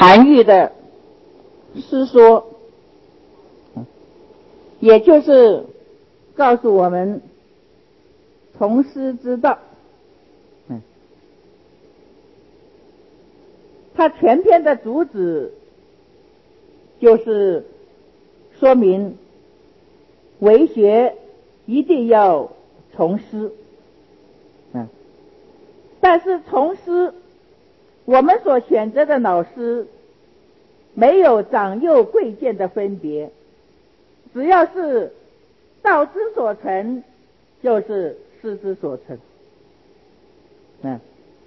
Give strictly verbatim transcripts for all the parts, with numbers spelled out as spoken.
韩愈的诗说，也就是告诉我们从师之道。嗯，他全篇的主旨就是说明为学一定要从师。嗯，但是从师，我们所选择的老师没有长幼贵贱的分别，只要是道之所成，就是师之所成。嗯，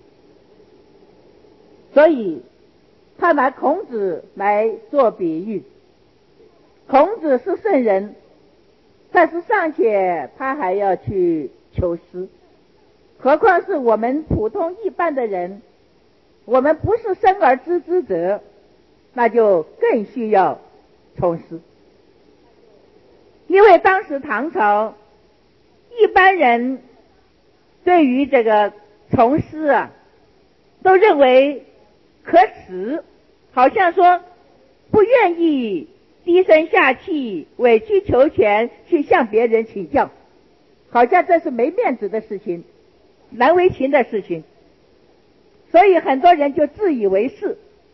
所以他拿孔子来做比喻。孔子是圣人，但是尚且他还要去求师，何况是我们普通一般的人，我们不是生而知之者，那就更需要从师。因为当时唐朝一般人对于这个从师啊，都认为可耻，好像说不愿意低声下气委曲求全去向别人请教，好像这是没面子的事情，难为情的事情，所以很多人就自以为是。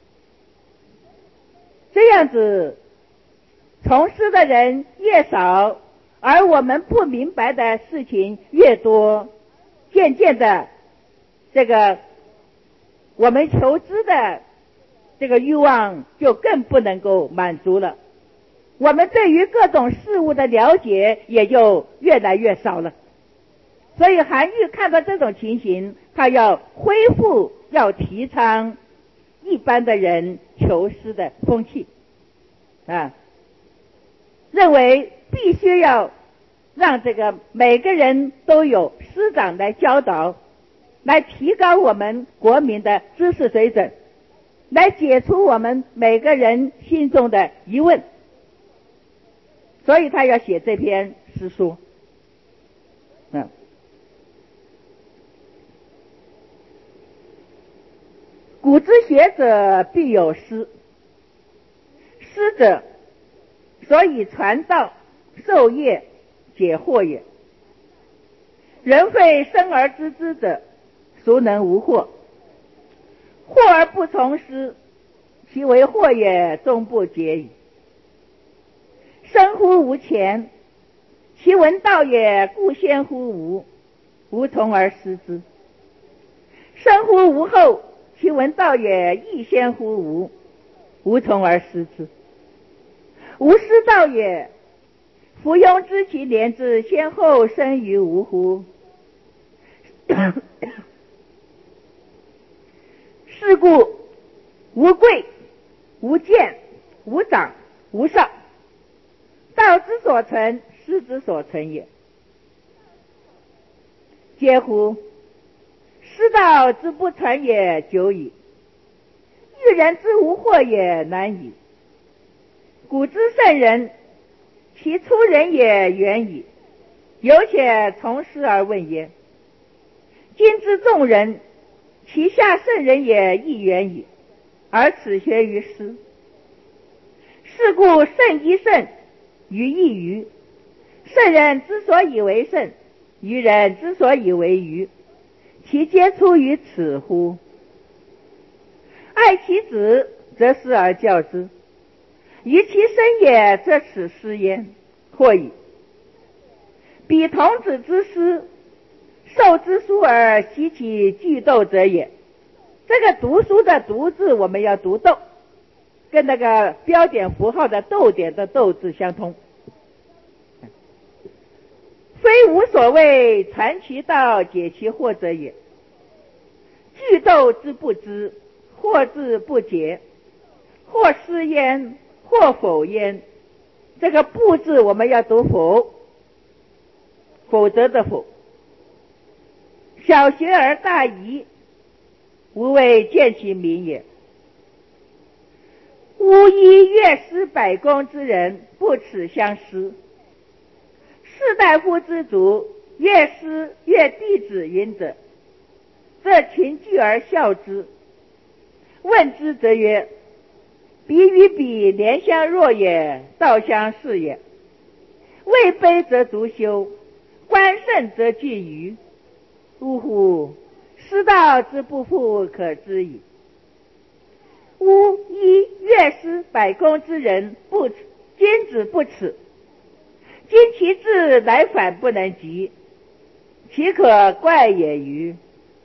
这样子从师的人越少，而我们不明白的事情越多，渐渐的这个我们求知的这个欲望就更不能够满足了，我们对于各种事物的了解也就越来越少了。所以韩愈看到这种情形，他要恢复，要提倡一般的人求师的风气啊，认为必须要让这个每个人都有师长来教导，来提高我们国民的知识水准，来解除我们每个人心中的疑问。所以他要写这篇诗书。嗯，古之学者必有师，师者所以传道授业解惑也。人非生而知之者，孰能无惑？惑而不从师，其为惑也，终不解矣。生乎吾前，其闻道也，故先乎吾，吾从而师之。生乎吾后，其闻道也，亦先乎吾，吾从而师之。吾师道也，夫庸知其年之先后生于吾乎？是故无贵无贱无长无少，道之所成，师之所成也。嗟乎！师道之不传也久矣，育人之无惑也难矣。古之圣人，其出人也远矣，有且从师而问焉。今之众人，其下圣人也亦远矣，而耻学于师。是故圣一圣，于异于。圣人之所以为圣，愚人之所以为愚，其皆出于此乎？爱其子，则师而教之；于其生也，则耻师焉，或矣。彼童子之师，授之书而习其句读者也。这个读书的读字我们要读逗，跟那个标点符号的逗点的逗字相通。非无所谓传其道解其惑者也。句读之不知，惑之不解，或师焉，或否焉。这个不字我们要读否，否则的否。小学而大遗，无谓见其明也。巫医乐师百工之人，不耻相师。士大夫之族，乐师乐弟子云者，则群聚而笑之。问之则曰： 彼与彼，廉相若也，道相似也。位卑则独修，官盛则惧愚。呜呼！师道之不复可知矣。吾一乐师百工之人，不君子不耻。今其志乃反不能及，其可怪也歟？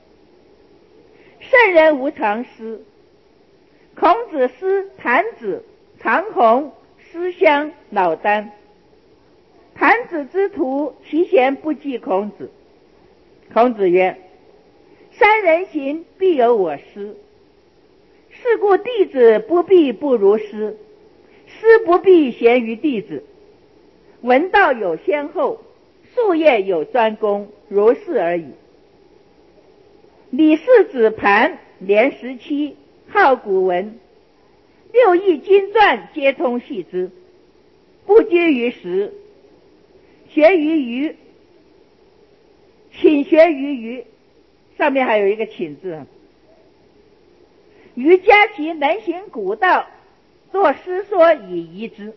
圣人无常师。孔子师谭子、长虹、师襄、老聃。谭子之徒，其贤不及孔子。孔子曰：三人行，必有我师。是故弟子不必不如师，师不必贤于弟子。闻道有先后，术业有专攻，如是而已。李氏子盘年十七，好古文，六艺经传皆通悉之，不拘于时，学于余，请学于余，上面还有一个请字。余嘉其能行古道，作诗说以遗之。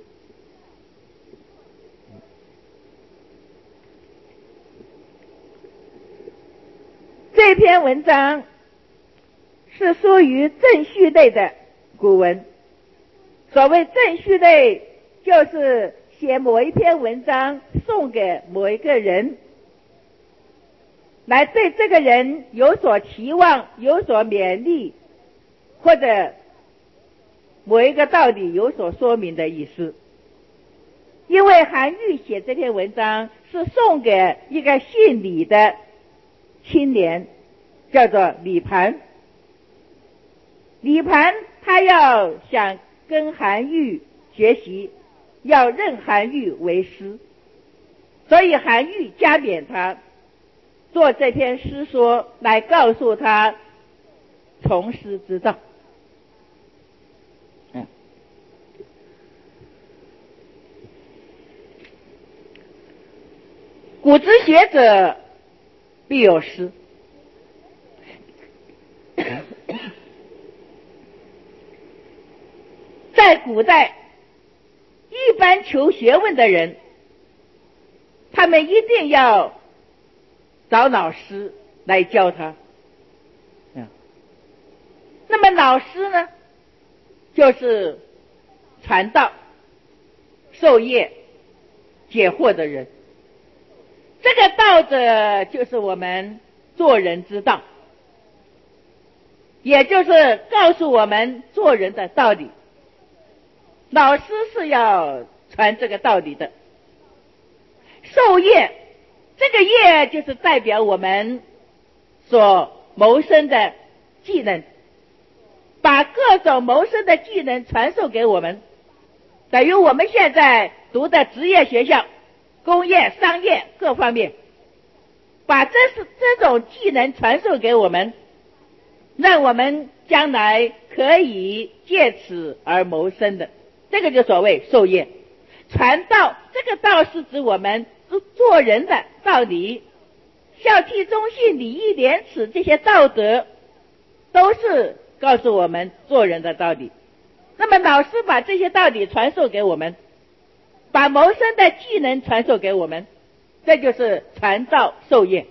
这篇文章是属于正序类的古文。所谓正序类，就是写某一篇文章送给某一个人，来对这个人有所期望，有所勉励，或者某一个道理有所说明的意思。因为韩愈写这篇文章是送给一个姓李的青年，叫做李盘。李盘他要想跟韩愈学习，要认韩愈为师，所以韩愈加冕他，做这篇诗说来告诉他从师之道。嗯，古之学者必有师。在古代，一般求学问的人，他们一定要找老师来教他。嗯，那么老师呢，就是传道、授业、解惑的人。这个道者就是我们做人之道，也就是告诉我们做人的道理。老师是要传这个道理的。授业，这个业就是代表我们所谋生的技能，把各种谋生的技能传授给我们，等于我们现在读的职业学校、工业、商业各方面，把这是这种技能传授给我们，让我们将来可以借此而谋生的，这个就所谓授业。传道，这个道是指我们做人的道理，孝悌忠信、礼义廉耻，这些道德都是告诉我们做人的道理。那么老师把这些道理传授给我们，把谋生的技能传授给我们，这就是传道授业。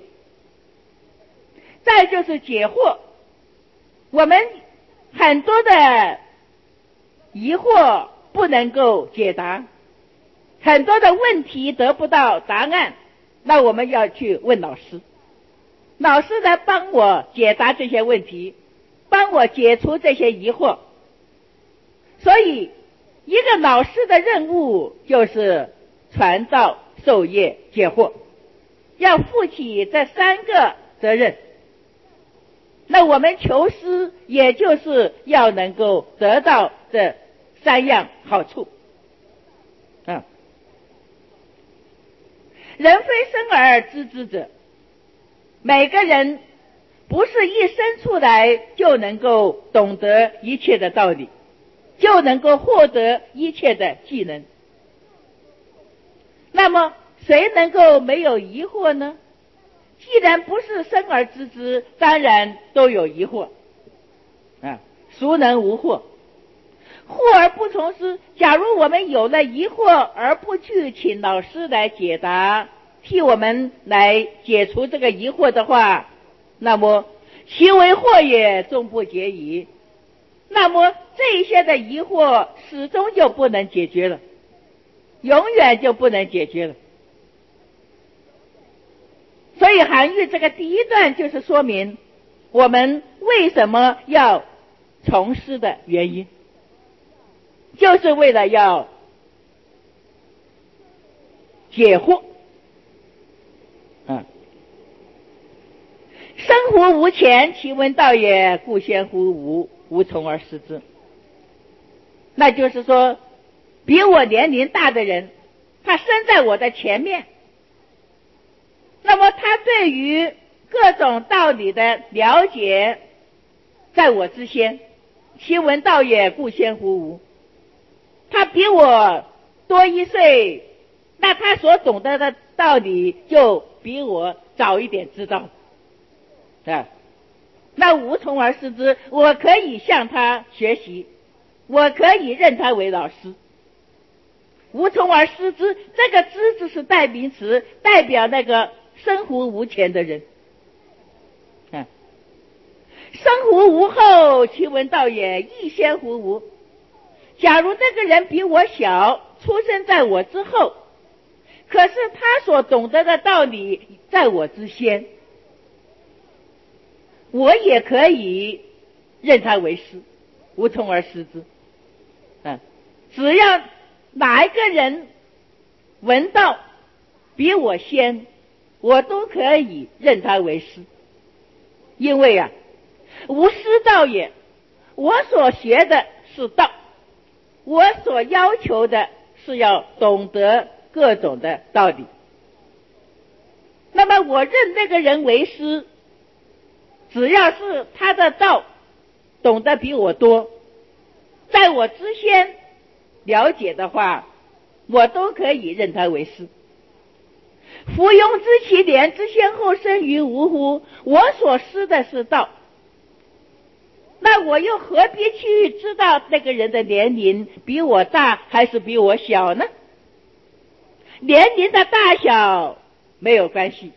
再就是解惑，我们很多的疑惑不能够解答，很多的问题得不到答案，那我们要去问老师，老师来帮我解答这些问题，帮我解除这些疑惑。所以一个老师的任务就是传道授业解惑，要负起这三个责任。那我们求师也就是要能够得到这三样好处。嗯，人非生而知之者，每个人不是一生出来就能够懂得一切的道理，就能够获得一切的技能。那么谁能够没有疑惑呢？既然不是生而知之，当然都有疑惑啊，孰能无惑？ 惑而不从师，假如我们有了疑惑而不去请老师来解答，替我们来解除这个疑惑的话，那么其为惑也，终不解矣。那么这一些的疑惑始终就不能解决了，永远就不能解决了。所以韩愈这个第一段就是说明我们为什么要从师的原因，就是为了要解惑。嗯，生乎吾前，其闻道也，故先乎吾，吾从而师之。那就是说，比我年龄大的人，他身在我的前面，那么他对于各种道理的了解在我之先，其闻道也，故先乎吾。他比我多一岁，那他所懂得的道理就比我早一点知道，啊，那吾从而师之，我可以向他学习，我可以认他为老师。吾从而师之，这个之字是代名词，代表那个生乎吾前的人。啊，生乎吾后，其闻道也，亦先乎吾。假如那个人比我小，出生在我之后，可是他所懂得的道理在我之先，我也可以认他为师，无从而师之。啊，只要哪一个人闻道比我先，我都可以认他为师。因为啊，无师道也，我所学的是道，我所要求的是要懂得各种的道理。那么我认那个人为师，只要是他的道懂得比我多，在我之先了解的话，我都可以认他为师。夫庸知其年之先后生于吾乎？我所师的是道，那我又何必去知道那个人的年龄比我大还是比我小呢？年龄的大小没有关系，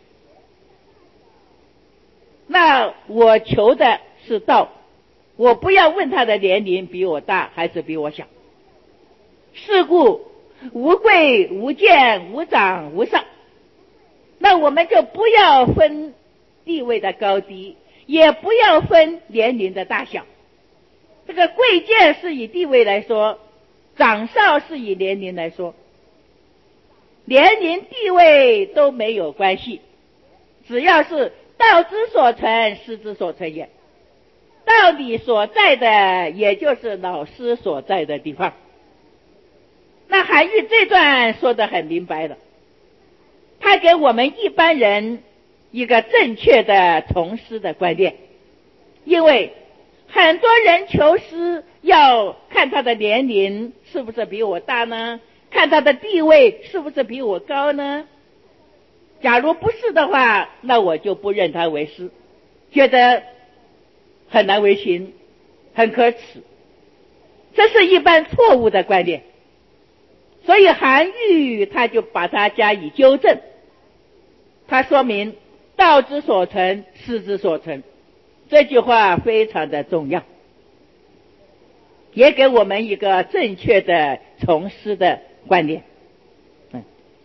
那我求的是道，我不要问他的年龄比我大还是比我小。是故无贵无贱无长无少，那我们就不要分地位的高低，也不要分年龄的大小。这个贵贱是以地位来说，长少是以年龄来说，年龄地位都没有关系，只要是道之所存，师之所存也。道理所在的，也就是老师所在的地方。那韩愈这段说得很明白了，他给我们一般人一个正确的从师的观念。因为很多人求师要看他的年龄是不是比我大呢？看他的地位是不是比我高呢？假如不是的话，那我就不认他为师，觉得很难为情，很可耻。这是一般错误的观念。所以韩愈他就把它加以纠正，他说明道之所存，师之所存，这句话非常的重要，也给我们一个正确的从师的观念。嗯，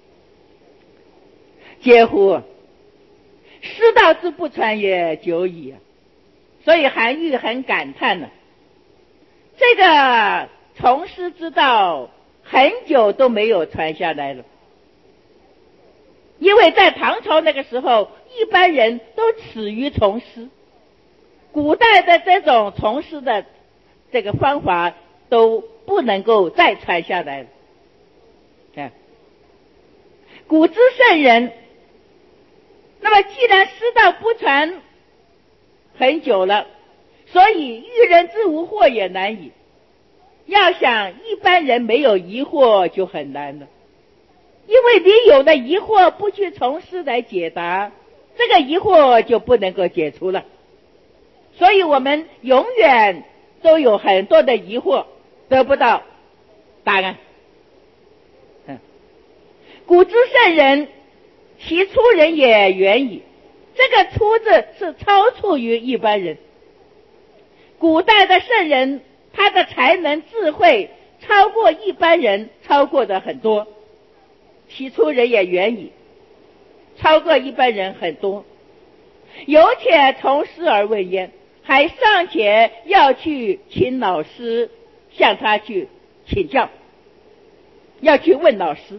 嗟乎，师道之不传也，久矣。所以韩愈很感叹呢，这个从师之道很久都没有传下来了。因为在唐朝那个时候，一般人都耻于从师，古代的这种从师的这个方法都不能够再传下来了。啊，古之圣人，那么既然师道不传很久了，所以欲人之无惑也难矣。要想一般人没有疑惑就很难了，因为你有了疑惑不去从师来解答，这个疑惑就不能够解除了。所以我们永远都有很多的疑惑， 得不到答案。嗯，古之圣人，其出人也远矣。这个出字是超出于一般人。古代的圣人，他的才能智慧超过一般人，超过的很多。其出人也远矣，超过一般人很多。有且从师而问焉，还尚且要去请老师向他去请教，要去问老师。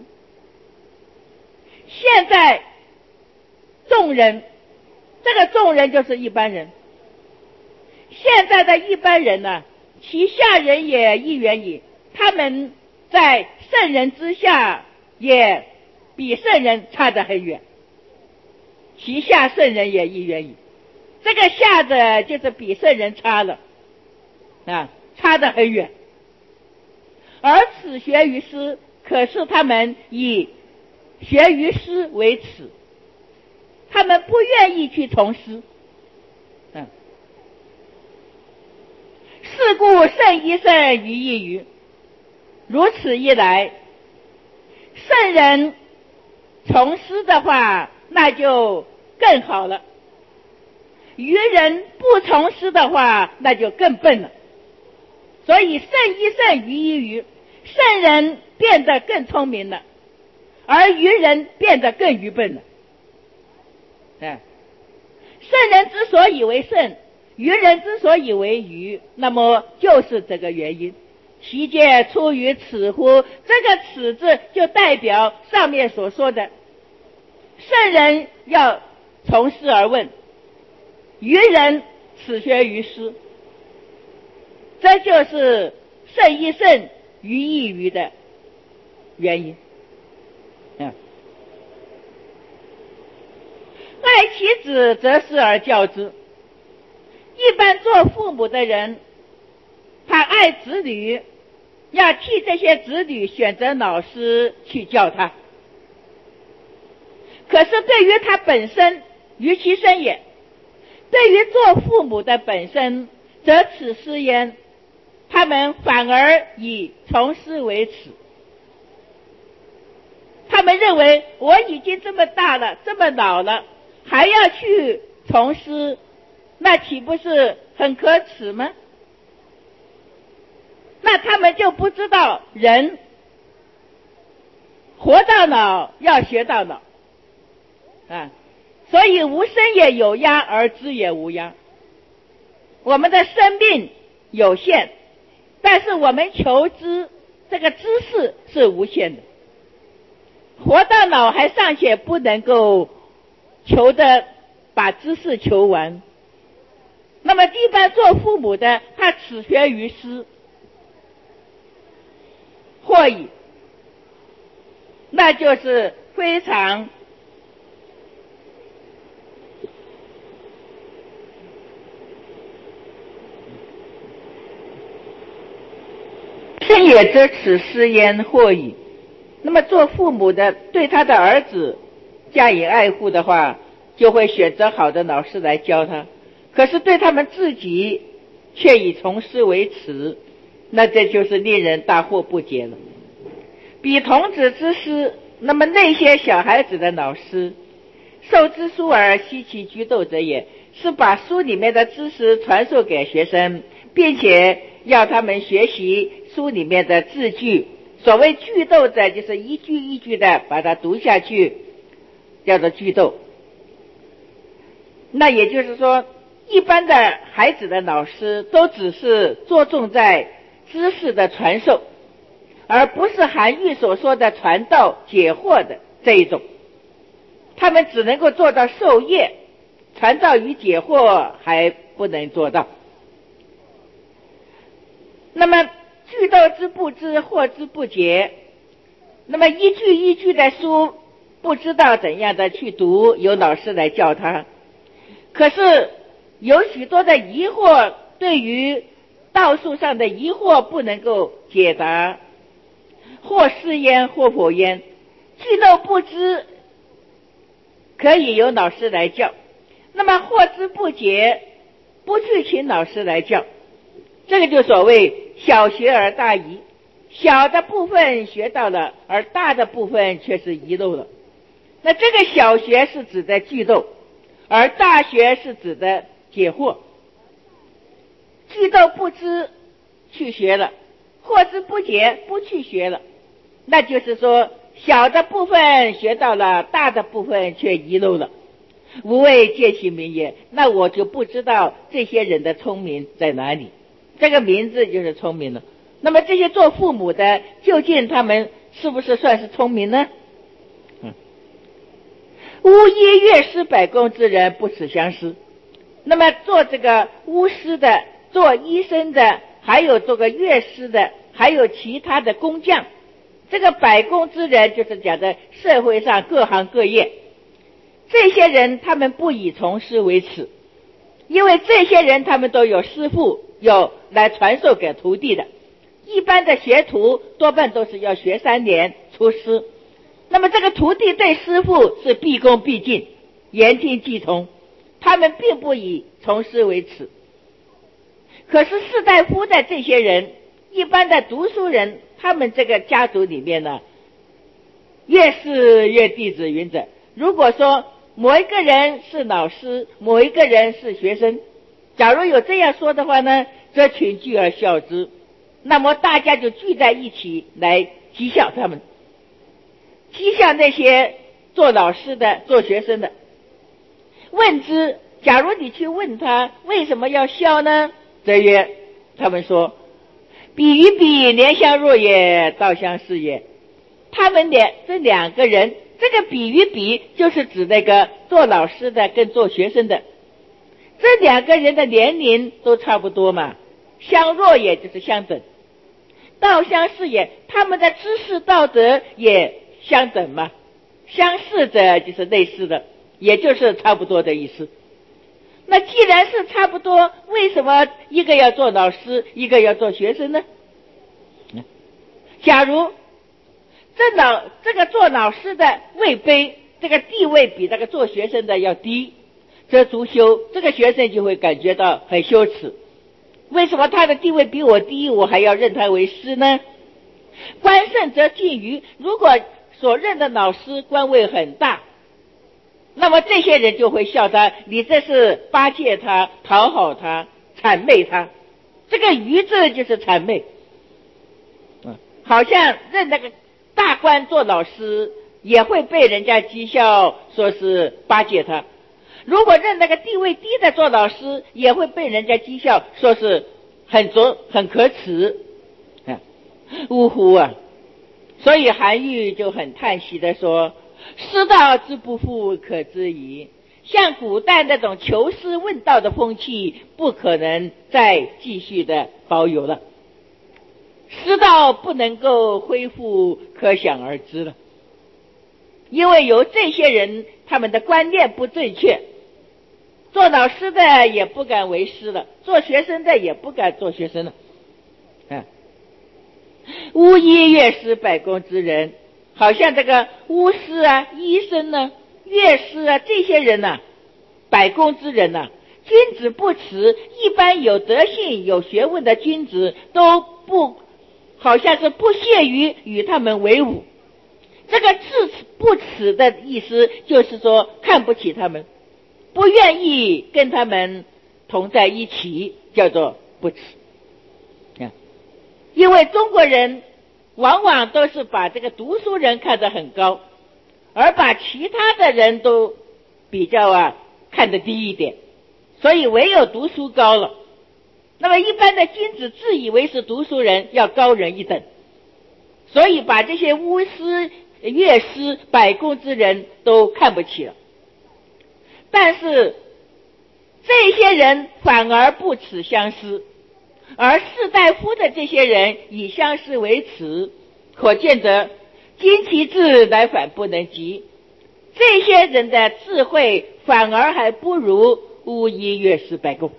现在众人，这个众人就是一般人，现在的一般人呢，其下人也亦远矣，他们在圣人之下也比圣人差得很远，其下圣人也亦远矣。这个下的就是比圣人差了啊，差得很远。而此学于师，可是他们以学于师为耻，他们不愿意去从师。嗯，是故圣一圣于一于，如此一来，圣人从师的话，那就更好了；愚人不从师的话，那就更笨了。所以圣一圣于一于，圣人变得更聪明了，而愚人变得更愚笨了。嗯，圣人之所以为圣，愚人之所以为愚，那么就是这个原因。其皆出于此乎？这个此字就代表上面所说的，圣人要从师而问，愚人此学于师，这就是圣一圣于一于的原因。嗯，爱其子则师而教之。一般做父母的人，他爱子女，要替这些子女选择老师去教他。可是对于他本身，于其身也，对于做父母的本身，则此师焉，他们反而以从师为耻。他们认为我已经这么大了，这么老了，还要去从师，那岂不是很可耻吗？那他们就不知道人活到老要学到老啊，所以无生也有涯，而知也无涯。我们的生命有限，但是我们求知这个知识是无限的。活到老还尚且不能够求的把知识求完，那么一般做父母的，他此学于师，或矣，那就是非常生也则此师焉，或矣。那么做父母的对他的儿子加以爱护的话，就会选择好的老师来教他，可是对他们自己却以从师为耻，那这就是令人大惑不解了。比童子之师，那么那些小孩子的老师，授之书而悉其居斗者也，是把书里面的知识传授给学生，并且要他们学习书里面的字句。所谓句斗者，就是一句一句的把它读下去，叫做句斗。那也就是说，一般的孩子的老师都只是着重在知识的传授，而不是韩愈所说的传道解惑的这一种。他们只能够做到授业，传道与解惑还不能做到。那么句斗之不知，惑之不解，那么一句一句的书不知道怎样的去读，由老师来教他。可是有许多的疑惑，对于道术上的疑惑不能够解答，或是焉或否焉，句斗不知可以由老师来教，那么惑之不解不去请老师来教，这个就所谓小学而大遗，小的部分学到了，而大的部分却是遗漏了。那这个小学是指的句读，而大学是指的解惑。句读不知去学了，或知不解不去学了，那就是说小的部分学到了，大的部分却遗漏了。无谓见其明也，那我就不知道这些人的聪明在哪里。这个名字就是聪明了。那么这些做父母的，究竟他们是不是算是聪明呢？嗯，巫医乐师百工之人不耻相师。那么做这个巫师的，做医生的，还有做个乐师的，还有其他的工匠，这个百工之人就是讲的社会上各行各业，这些人他们不以从师为耻，因为这些人他们都有师父，有来传授给徒弟的。一般的学徒多半都是要学三年出师，那么这个徒弟对师父是毕恭毕敬，言听计从，他们并不以从师为耻。可是士大夫的这些人，一般的读书人，他们这个家族里面呢，越是越弟子云者，如果说某一个人是老师，某一个人是学生，假如有这样说的话呢，则群聚而笑之，那么大家就聚在一起来讥笑他们，讥笑那些做老师的做学生的。问之，假如你去问他为什么要笑呢，则曰，他们说比与比，廉相若也，道相似也。他们俩这两个人，这个比与比就是指那个做老师的跟做学生的，这两个人的年龄都差不多嘛，相若也就是相等，道相似也，他们的知识道德也相等嘛，相似者就是类似的，也就是差不多的意思。那既然是差不多，为什么一个要做老师，一个要做学生呢？假如这老这个做老师的位卑，这个地位比那个做学生的要低，则足羞，这个学生就会感觉到很羞耻。为什么他的地位比我低，我还要认他为师呢？官盛则近于，如果所任的老师官位很大，那么这些人就会笑他，你这是巴结他，讨好他，谄媚他。这个愚字就是谄媚，嗯，好像任那个大官做老师也会被人家讥笑，说是巴结他。如果任那个地位低的做老师，也会被人家讥笑，说是很拙很可耻。啊，呜呼啊！所以韩愈就很叹息的说，师道之不复可知矣。像古代那种求师问道的风气不可能再继续的保有了，师道不能够恢复，可想而知了。因为有这些人他们的观念不正确，做老师的也不敢为师了，做学生的也不敢做学生了。嗯，巫医乐师百工之人，好像这个巫师啊、医生呢、乐师啊，这些人呢、啊，百工之人呢、啊，君子不耻。一般有德性、有学问的君子都不，好像是不屑于与他们为伍。这个自耻不耻的意思，就是说看不起他们，不愿意跟他们同在一起，叫做不耻。因为中国人往往都是把这个读书人看得很高，而把其他的人都比较啊看得低一点，所以唯有读书高了。那么一般的君子自以为是读书人，要高人一等，所以把这些巫师、乐师、百工之人都看不起了。但是这些人反而不耻相师，而士大夫的这些人以相师为耻，可见得今其智乃反不能及。这些人的智慧反而还不如巫医乐师百工，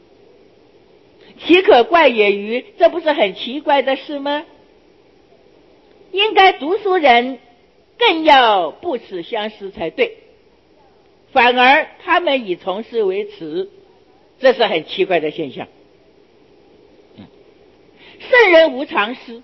岂可怪也于？这不是很奇怪的事吗？应该读书人更要不耻相师才对，反而他们以从师为耻，这是很奇怪的现象。 圣人无常师，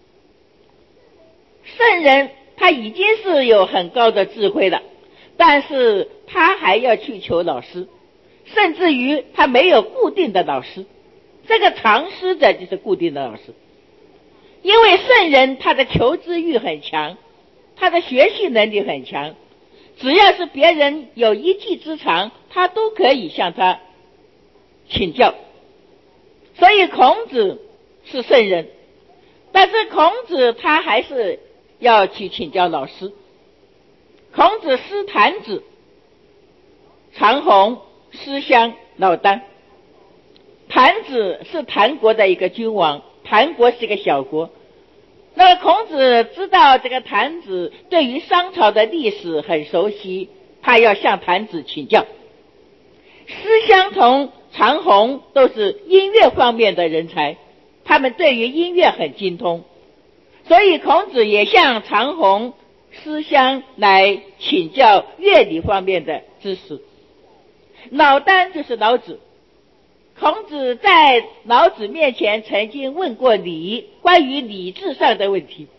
圣人他已经是有很高的智慧了，但是他还要去求老师，甚至于他没有固定的老师。这个常师的就是固定的老师，因为圣人他的求知欲很强，他的学习能力很强，只要是别人有一技之长，他都可以向他请教。所以孔子是圣人，但是孔子他还是要去请教老师。孔子师谭子、长虹、师襄、老聃。谭子是谭国的一个君王，谭国是一个小国。那么孔子知道这个谭子对于商朝的历史很熟悉，他要向谭子请教。师襄同长虹都是音乐方面的人才，他们对于音乐很精通，所以孔子也向长虹、师襄来请教乐理方面的知识。老聃就是老子，孔子在老子面前曾经问过礼，关于礼制上的问题。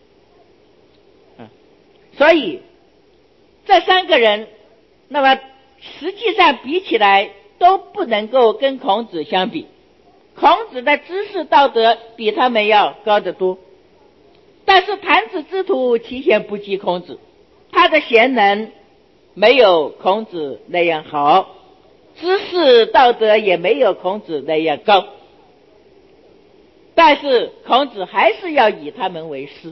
所以这三个人，那么实际上比起来都不能够跟孔子相比，孔子的知识道德比他们要高得多。但是谭子之徒其贤不及孔子，他的贤能没有孔子那样好，知识道德也没有孔子那样高，但是孔子还是要以他们为师。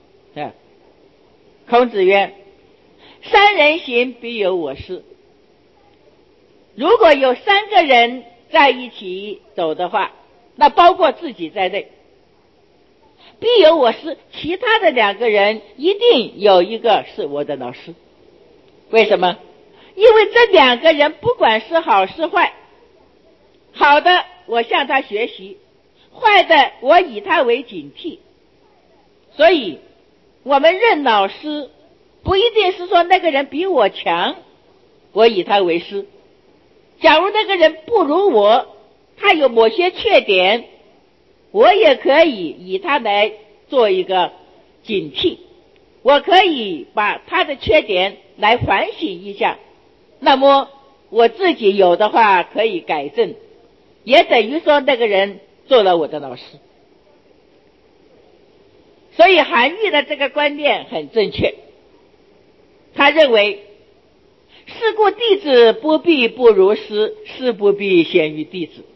孔子曰：三人行，必有我师。如果有三个人在一起走的话，那包括自己在内，必有我师，其他的两个人一定有一个是我的老师。为什么？因为这两个人不管是好是坏，好的我向他学习，坏的我以他为警惕。所以我们认老师不一定是说那个人比我强，我以他为师。假如那个人不如我，他有某些缺点，我也可以以他来做一个警惕，我可以把他的缺点来反省一下，那么我自己有的话可以改正，也等于说那个人做了我的老师。所以韩愈的这个观念很正确，他认为是故弟子不必不如师，师不必贤于弟子。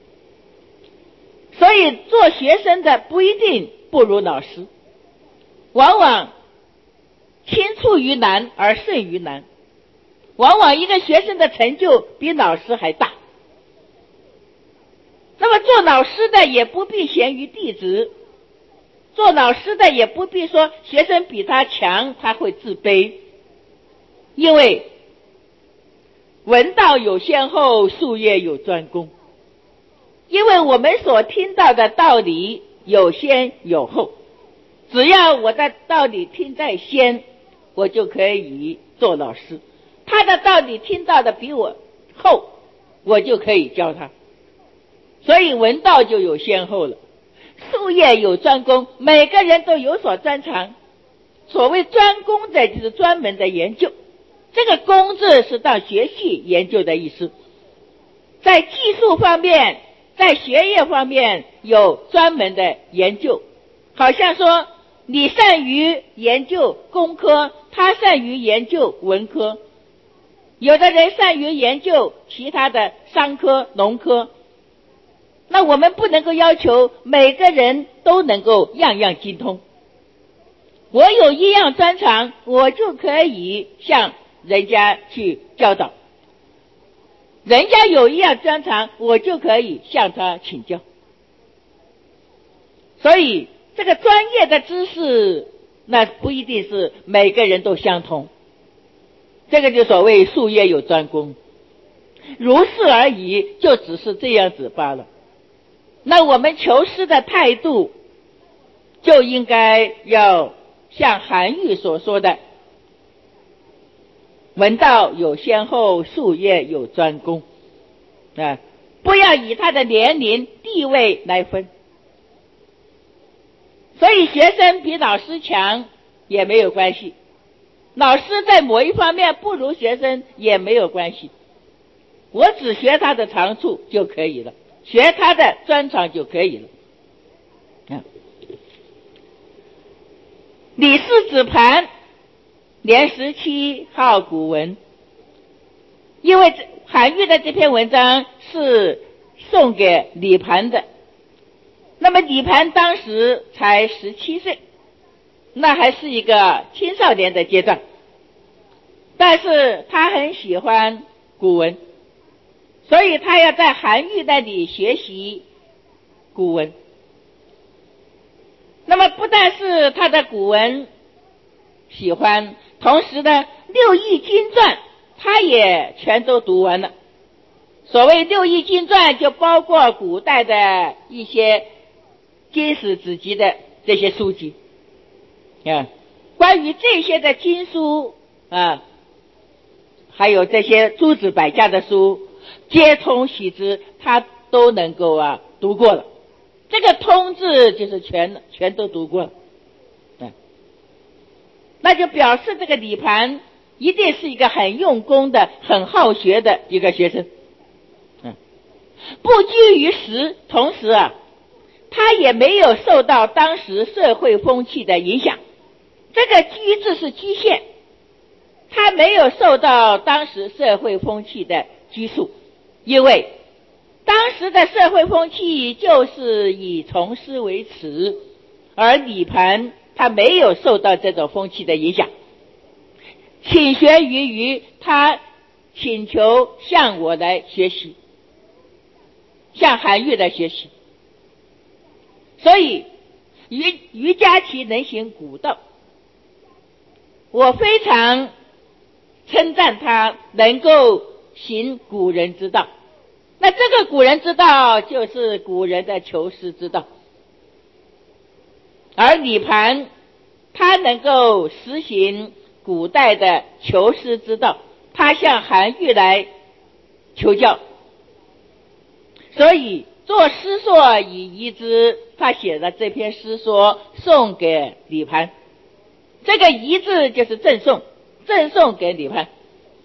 所以做学生的不一定不如老师，往往轻出于难而胜于难，往往一个学生的成就比老师还大。那么做老师的也不必贤于弟子，做老师的也不必说学生比他强他会自卑，因为闻道有先后，术业有专攻。因为我们所听到的道理有先有后，只要我的道理听在先，我就可以做老师，他的道理听到的比我后，我就可以教他。所以闻道就有先后了，术业有专攻，每个人都有所专长。所谓专攻的就是专门的研究，这个攻字是当学系研究的意思，在技术方面，在学业方面有专门的研究。好像说你善于研究工科，他善于研究文科，有的人善于研究其他的商科农科，那我们不能够要求每个人都能够样样精通。我有一样专长，我就可以向人家去教导，人家有一样专长，我就可以向他请教。所以这个专业的知识那不一定是每个人都相同，这个就所谓术业有专攻，如是而已，就只是这样子罢了。那我们求师的态度就应该要像韩愈所说的，闻道有先后，术业有专攻，啊，不要以他的年龄地位来分。 所以学生比老师强也没有关系，老师在某一方面不如学生也没有关系，我只学他的长处就可以了，学他的专长就可以了。嗯，李氏子盘年十七号古文，因为韩愈的这篇文章是送给李盘的，那么李盘当时才十七岁，那还是一个青少年的阶段，但是他很喜欢古文，所以他要在韩愈那里学习古文。那么不但是他的古文喜欢，同时呢六艺经传他也全都读完了。所谓六艺经传就包括古代的一些经史子集的这些书籍啊，关于这些的经书啊，还有这些诸子百家的书，皆通习之，他都能够啊读过了。这个通字就是全全都读过了，嗯，那就表示这个李盘一定是一个很用功的、很好学的一个学生，嗯，不拘于时，同时啊，他也没有受到当时社会风气的影响。这个拘字是局限，他没有受到当时社会风气的拘束，因为当时的社会风气就是以从师为耻，而李盘他没有受到这种风气的影响。请学于余，他请求向我来学习，向韩愈来学习。所以余余嘉其能行古道，我非常称赞他能够行古人之道。那这个古人之道就是古人的求师之道，而李盘他能够实行古代的求师之道，他向韩愈来求教，所以作诗说以遗之，他写了这篇诗说送给李盘，这个遗字就是赠送，赠送给李盘。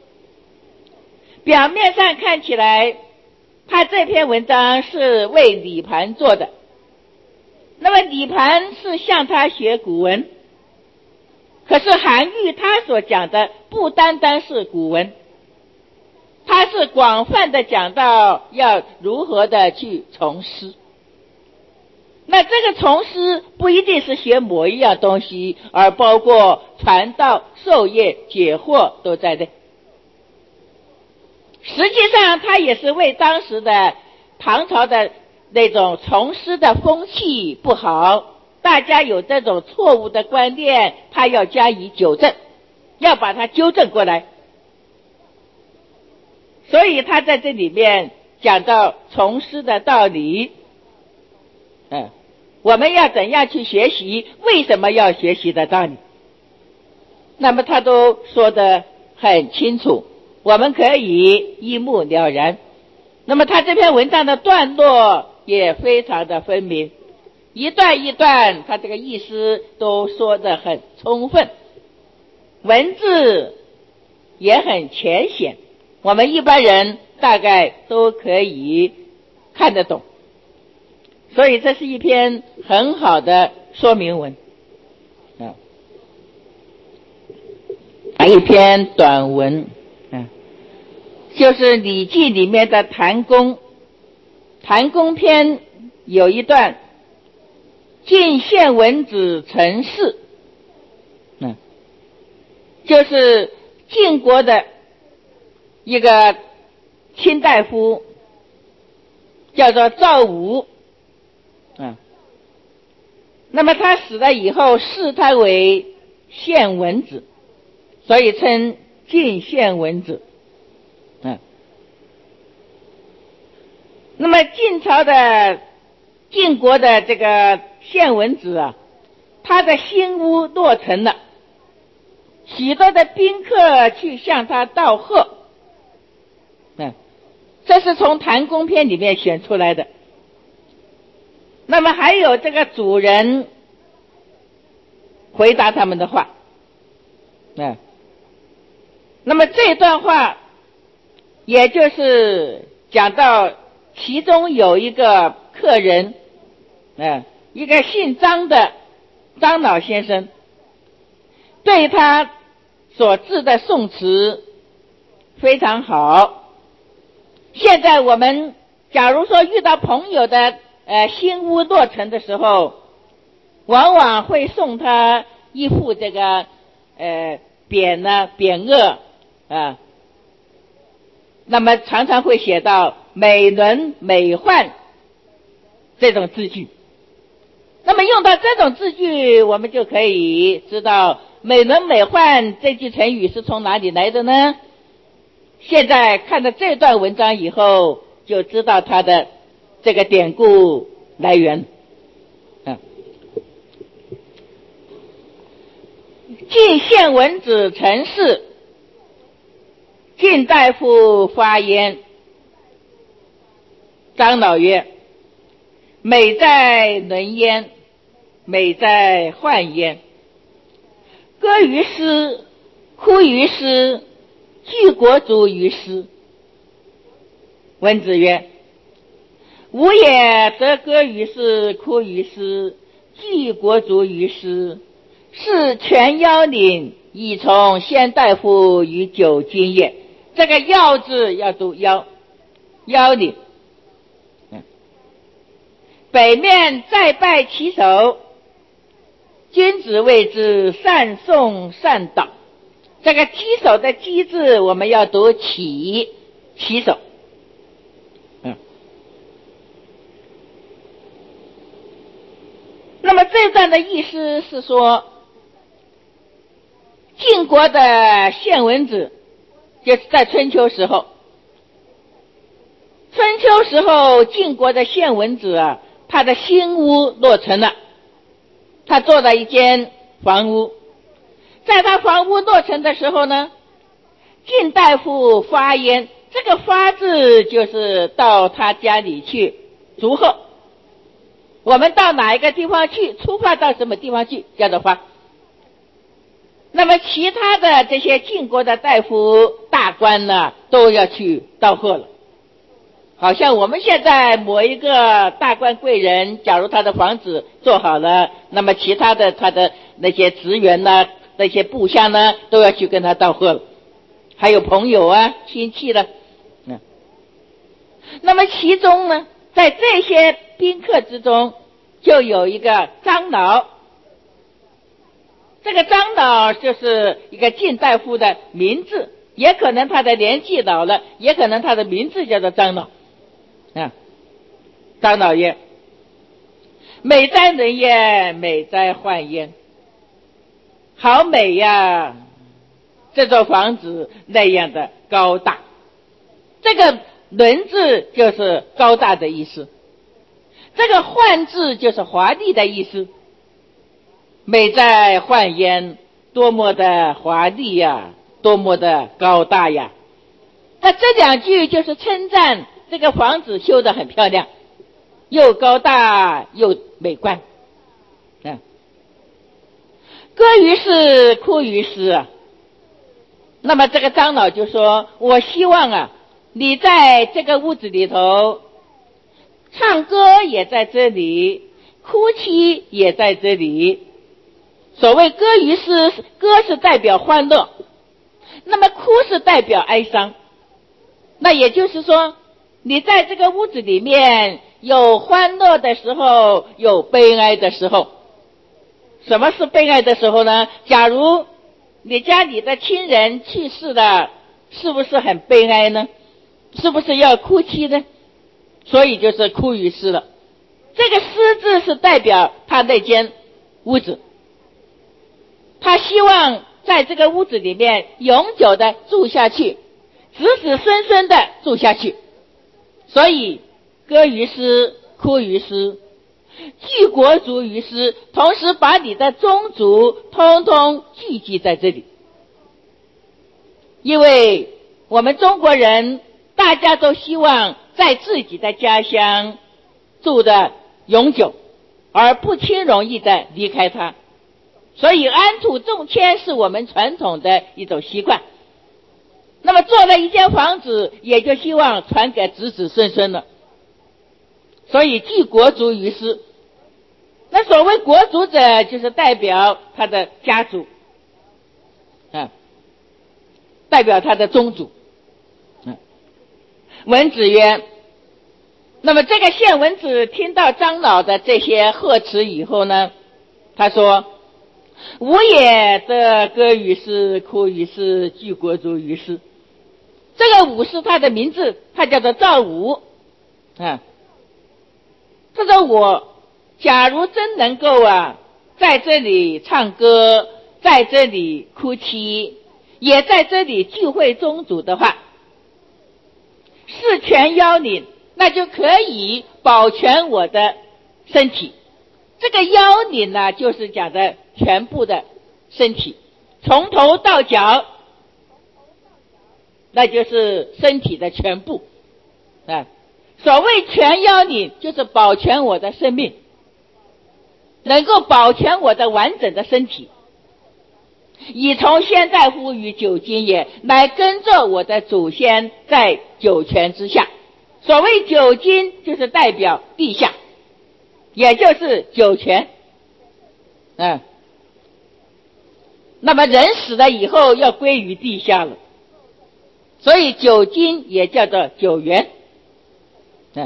表面上看起来他这篇文章是为李盘做的，那么李盘是向他学古文，可是韩愈他所讲的不单单是古文，他是广泛的讲到要如何的去从师。那这个从师不一定是学某一样东西，而包括传道、授业、解惑都在内。实际上他也是为当时的唐朝的那种从师的风气不好，大家有这种错误的观念，他要加以纠正，要把它纠正过来。所以他在这里面讲到从师的道理，嗯，我们要怎样去学习，为什么要学习的道理，那么他都说得很清楚，我们可以一目了然。那么他这篇文章的段落也非常的分明，一段一段他这个意思都说得很充分，文字也很浅显，我们一般人大概都可以看得懂，所以这是一篇很好的说明文啊，一篇短文啊，就是《礼记》里面的谈公，谈公篇有一段晋献文子陈氏，嗯，就是晋国的一个卿大夫叫做赵武，嗯，那么他死了以后谥他为献文子，所以称晋献文子。嗯，那么晋朝的晋国的这个献文子啊，他的新屋落成了，许多的宾客去向他道贺，嗯，这是从谈公篇里面选出来的。那么还有这个主人回答他们的话。嗯，那么这段话也就是讲到其中有一个客人，嗯，一个姓张的张老先生，对他所致的宋词非常好。现在我们假如说遇到朋友的呃新屋落成的时候，往往会送他一副这个呃匾呢匾额啊，那么常常会写到美轮美奂这种字句。那么用到这种字句，我们就可以知道美轮美奂这句成语是从哪里来的呢？现在看了这段文章以后，就知道它的这个典故来源。嗯，晋献文子陈氏，晋大夫发言，张老曰：美在轮焉，美在奂焉。歌于诗，哭于诗，具国足于诗。文子曰：吾也则歌于诗，哭于诗，具国足于诗，是全要领，以从先大夫于九经也。这个要字要读要，要领。北面再拜其手，君子谓之善颂善导。这个稽首的稽字我们要读起，起手。嗯，那么这段的意思是说，晋国的献文子就是在春秋时候，春秋时候晋国的献文子啊，他的新屋落成了，他做了一间房屋。在他房屋落成的时候呢，晋大夫发焉，这个发字就是到他家里去祝贺。我们到哪一个地方去，出发到什么地方去，叫做发。那么其他的这些晋国的大夫大官呢，都要去道贺了。好像我们现在某一个大官贵人，假如他的房子做好了，那么其他的他的那些职员呢，那些部下呢，都要去跟他道贺了，还有朋友啊亲戚了。嗯，那么其中呢，在这些宾客之中，就有一个张老。这个张老就是一个晋大夫的名字，也可能他的年纪老了，也可能他的名字叫做张老。啊，张老曰：美在轮焉，美在奂焉。好美呀，这座房子那样的高大。这个轮字就是高大的意思，这个奂字就是华丽的意思。美在奂焉，多么的华丽呀，多么的高大呀。那这两句就是称赞这个房子修得很漂亮，又高大又美观。嗯，歌于诗，哭于诗啊。那么这个张老就说，我希望啊，你在这个屋子里头，唱歌也在这里，哭泣也在这里。所谓歌于诗，歌是代表欢乐，那么哭是代表哀伤。那也就是说，你在这个屋子里面有欢乐的时候，有悲哀的时候。什么是悲哀的时候呢？假如你家里的亲人去世了，是不是很悲哀呢？是不是要哭泣呢？所以就是哭于诗了。这个诗字是代表他那间屋子，他希望在这个屋子里面永久的住下去，子子孙孙的住下去。所以歌于诗，哭于诗，聚国族于诗，同时把你的宗族通通聚集在这里。因为我们中国人大家都希望在自己的家乡住的永久，而不轻容易的离开它。 所以安土重迁是我们传统的一种习惯。那么做了一间房子，也就希望传给子子孙孙了。所以祭国族于师。那所谓国族者，就是代表他的家族，啊，代表他的宗族。嗯，文子曰，那么这个献文子听到张老的这些贺词以后呢，他说：吾也得歌于师，哭于师，祭国族于师。这个武是他的名字，他叫做赵武。啊，他说我假如真能够啊，在这里唱歌，在这里哭泣，也在这里聚会宗主的话，事全邀领，那就可以保全我的身体。这个邀领呢，就是讲的全部的身体，从头到脚，那就是身体的全部啊。所谓全邀领，就是保全我的生命，能够保全我的完整的身体，以从现在乎于九金也，来跟着我的祖先在九泉之下。所谓九金，就是代表地下，也就是九泉。嗯，那么人死了以后要归于地下了，所以九金也叫做九元。嗯，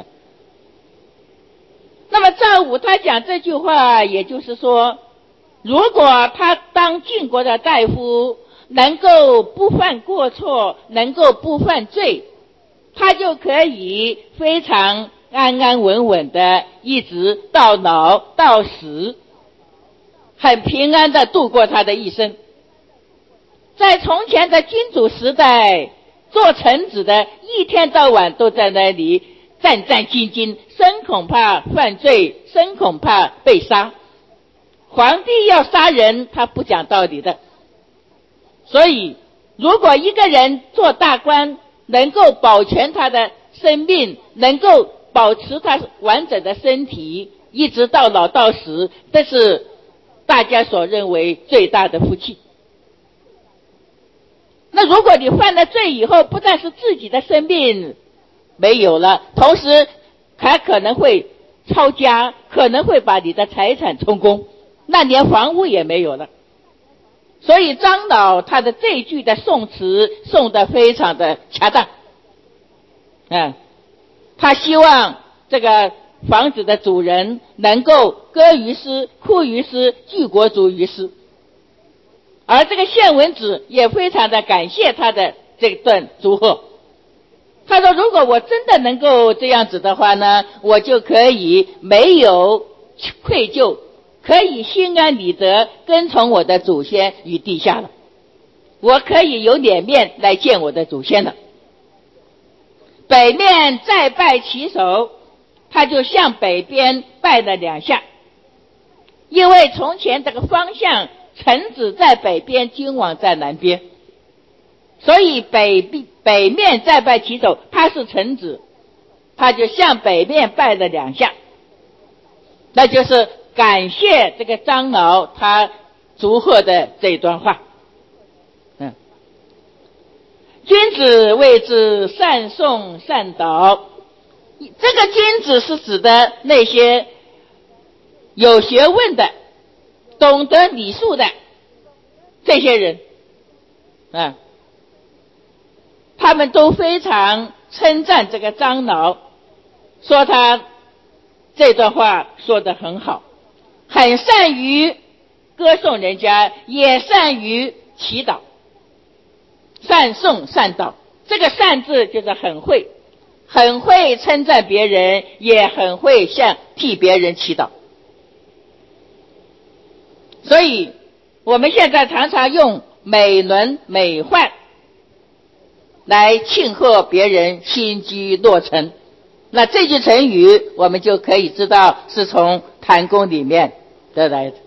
那么赵武他讲这句话，也就是说，如果他当晋国的大夫，能够不犯过错，能够不犯罪，他就可以非常安安稳稳的一直到老到死，很平安的度过他的一生。在从前的君主时代，做臣子的一天到晚都在那里战战兢兢，生恐怕犯罪，生恐怕被杀。皇帝要杀人，他不讲道理的。所以如果一个人做大官，能够保全他的生命，能够保持他完整的身体，一直到老到死，这是大家所认为最大的福气。那如果你犯了罪以后，不但是自己的生命没有了，同时还可能会抄家，可能会把你的财产充公，那连房屋也没有了。所以张老他的这句的宋词宋得非常的恰当。嗯，他希望这个房子的主人能够歌于师，哭于师，祭国族于师。而这个献文子也非常的感谢他的这段祝贺。他说如果我真的能够这样子的话呢，我就可以没有愧疚，可以心安理得跟从我的祖先于地下了，我可以有脸面来见我的祖先了。北面再拜其手，他就向北边拜了两下，因为从前这个方向，臣子在北边，君王在南边，所以北北面再拜其手，他是臣子，他就向北面拜了两下，那就是感谢这个张老他祝贺的这段话。嗯，君子谓之善颂善导。这个君子是指的那些有学问的，懂得礼数的这些人。嗯，他们都非常称赞这个张老，说他这段话说得很好，很善于歌颂人家，也善于祈祷，善颂善祷。这个善字就是很会，很会称赞别人，也很会向替别人祈祷。所以我们现在常常用美轮美奂来庆贺别人新居落成，那这句成语我们就可以知道是从谈公里面得来的。